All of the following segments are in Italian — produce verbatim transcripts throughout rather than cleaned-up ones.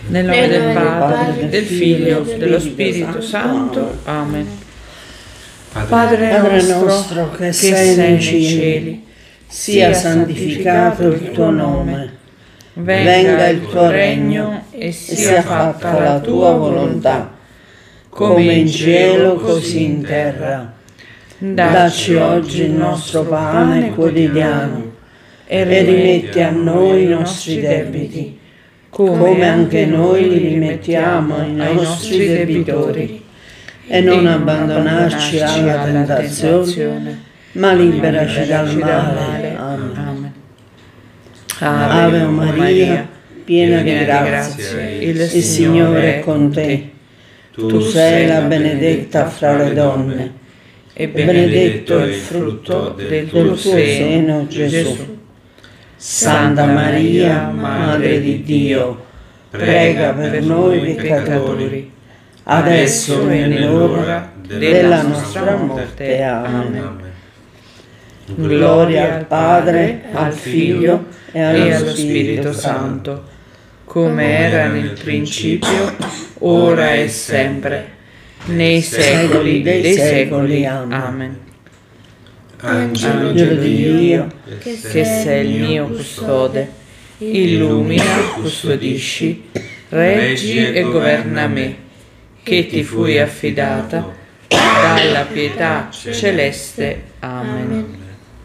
Nel nome del Padre, del Figlio, dello Spirito Santo. Amen. Padre nostro che sei nei cieli, sia santificato il tuo nome. Venga il tuo regno e sia fatta la tua volontà, come in cielo così in terra. Dacci oggi il nostro pane quotidiano e rimetti a noi i nostri debiti, come anche noi li rimettiamo ai nostri debitori. E non abbandonarci alla tentazione, ma liberaci dal male. Amen. Ave Maria, piena di grazia, il Signore è con te. Tu sei la benedetta fra le donne, e benedetto è il frutto del tuo seno, Gesù. Santa Maria, Madre di Dio, prega per noi peccatori, adesso e nell'ora della nostra morte. Amen. Gloria al Padre, al Figlio e allo Spirito Santo, come era nel principio, ora e sempre, nei secoli dei secoli. Amen. Angelo di Dio, che sei il mio custode, illumina, custodisci, reggi e governa me, che ti fui affidata dalla pietà celeste. Amen.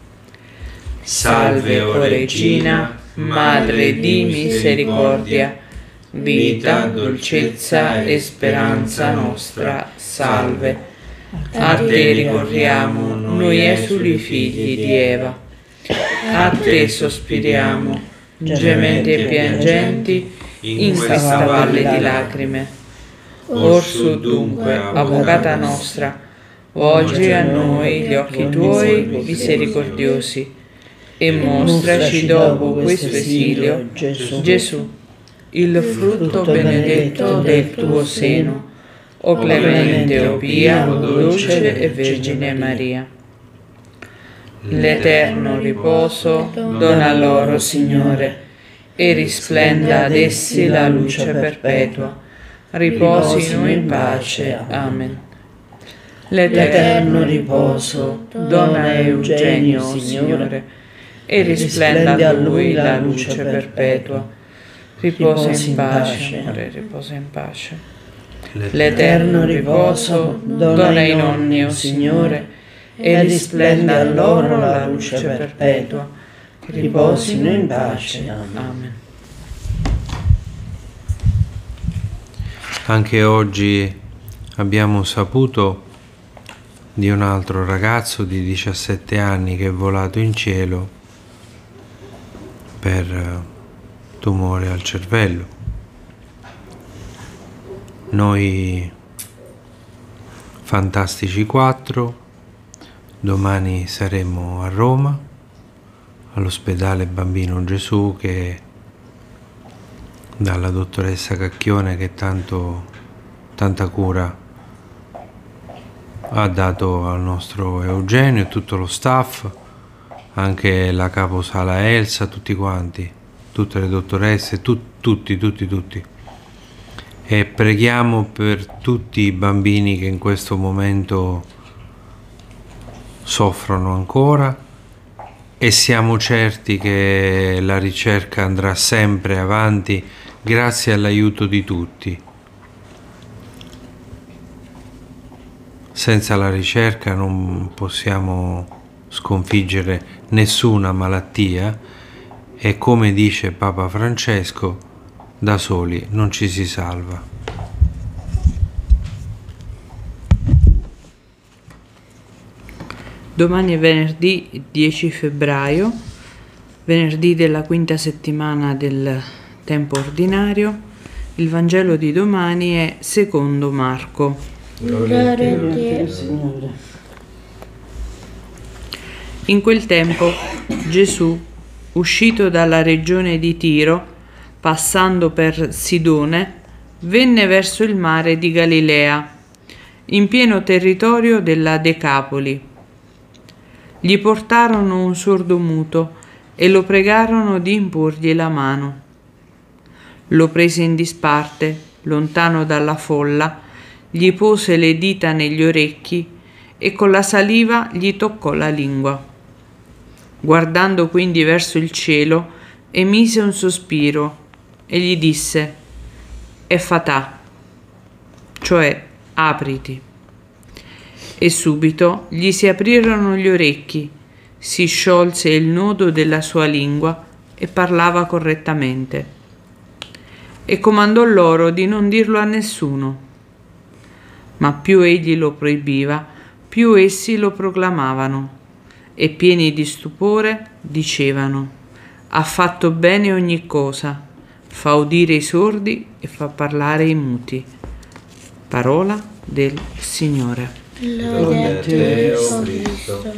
Salve, o Regina, Madre di misericordia, vita, dolcezza e speranza nostra, salve. A te ricorriamo, noi esuli figli di Eva. A te sospiriamo, gementi e piangenti, in questa valle di lacrime. Orsù dunque, avvocata nostra, volgi a noi gli occhi tuoi misericordiosi, e mostraci dopo questo esilio Gesù, il frutto benedetto del tuo seno, o clemente, o pia, o dolce e Vergine Maria. L'eterno riposo dona loro, Signore, e risplenda ad essi la luce perpetua. Riposino in pace. Amen. L'eterno riposo dona a Eugenio, Signore, e risplenda a lui la luce perpetua. Riposa in pace, amore, riposa in pace. L'eterno riposo dona ai nonni, o Signore, e risplenda a loro la luce perpetua. Riposino in pace. Amen. Anche oggi abbiamo saputo di un altro ragazzo di diciassette anni che è volato in cielo per tumore al cervello. Noi Fantastici quattro domani saremo a Roma, all'ospedale Bambino Gesù, che dalla dottoressa Cacchione, che tanto, tanta cura ha dato al nostro Eugenio e tutto lo staff, anche la caposala Elsa, tutti quanti, tutte le dottoresse, tu, tutti, tutti, tutti. E preghiamo per tutti i bambini che in questo momento soffrono ancora, e siamo certi che la ricerca andrà sempre avanti grazie all'aiuto di tutti. Senza la ricerca non possiamo sconfiggere nessuna malattia, e come dice Papa Francesco, da soli non ci si salva. Domani è venerdì dieci febbraio, venerdì della quinta settimana del tempo ordinario. Il Vangelo di domani è secondo Marco. Gloria a te, Signore. In quel tempo Gesù, uscito dalla regione di Tiro, passando per Sidone, venne verso il mare di Galilea, in pieno territorio della Decapoli. Gli portarono un sordomuto e lo pregarono di imporgli la mano. Lo prese in disparte, lontano dalla folla, gli pose le dita negli orecchi e con la saliva gli toccò la lingua. Guardando quindi verso il cielo, emise un sospiro e gli disse: Effatà, cioè apriti. E subito gli si aprirono gli orecchi, si sciolse il nodo della sua lingua e parlava correttamente. E comandò loro di non dirlo a nessuno. Ma più egli lo proibiva, più essi lo proclamavano, e pieni di stupore dicevano: ha fatto bene ogni cosa, fa udire i sordi e fa parlare i muti. Parola del Signore. Lode a te, o Cristo.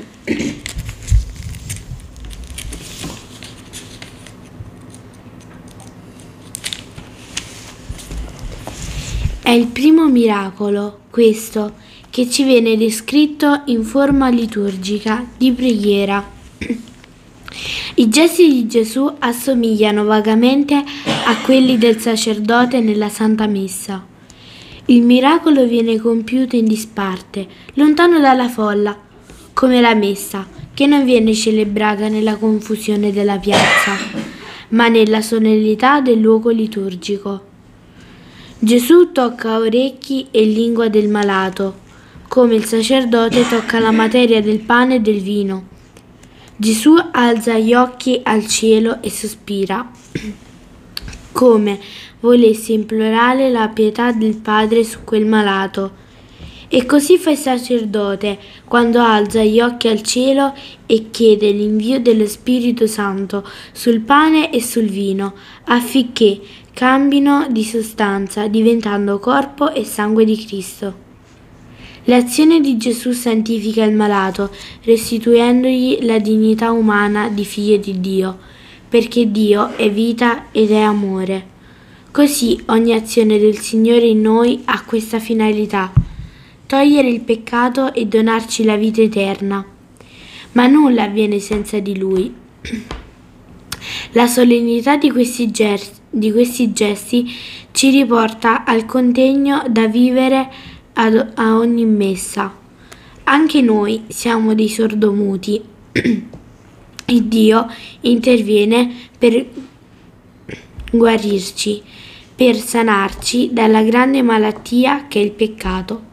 È il primo miracolo, questo, che ci viene descritto in forma liturgica di preghiera. I gesti di Gesù assomigliano vagamente a quelli del sacerdote nella Santa Messa. Il miracolo viene compiuto in disparte, lontano dalla folla, come la Messa, che non viene celebrata nella confusione della piazza, ma nella solennità del luogo liturgico. Gesù tocca orecchi e lingua del malato, come il sacerdote tocca la materia del pane e del vino. Gesù alza gli occhi al cielo e sospira, come volesse implorare la pietà del Padre su quel malato. E così fa il sacerdote quando alza gli occhi al cielo e chiede l'invio dello Spirito Santo sul pane e sul vino, affinché cambino di sostanza, diventando corpo e sangue di Cristo. L'azione di Gesù santifica il malato, restituendogli la dignità umana di figlio di Dio, perché Dio è vita ed è amore. Così ogni azione del Signore in noi ha questa finalità: togliere il peccato e donarci la vita eterna. Ma nulla avviene senza di Lui. La solennità di questi gesti, di questi gesti ci riporta al contegno da vivere ad, a ogni messa. Anche noi siamo dei sordomuti e Dio interviene per guarirci, per sanarci dalla grande malattia che è il peccato.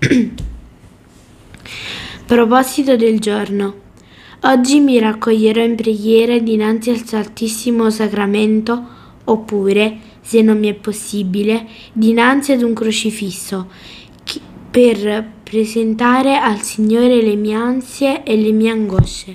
Proposito del giorno. Oggi mi raccoglierò in preghiera dinanzi al Santissimo Sacramento, oppure, se non mi è possibile, dinanzi ad un crocifisso, per presentare al Signore le mie ansie e le mie angosce.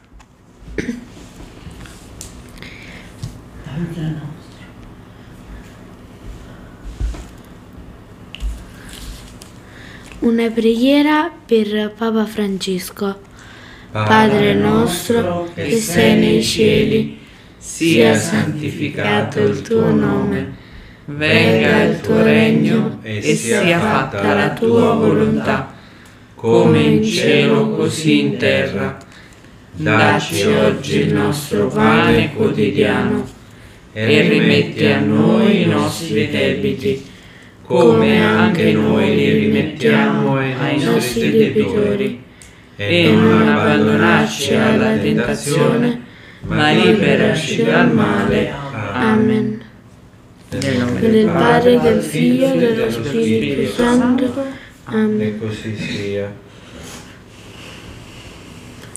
Una preghiera per Papa Francesco. Padre nostro che sei nei cieli, sia santificato il tuo nome, venga il tuo regno e sia fatta la tua volontà, come in cielo così in terra. Dacci oggi il nostro pane quotidiano e rimetti a noi i nostri debiti, come anche noi li rimettiamo ai nostri debitori. E non abbandonarci alla tentazione, ma liberaci dal male. Amen. Nel nome del Padre, del Figlio e dello Spirito Santo. Amen. E così sia.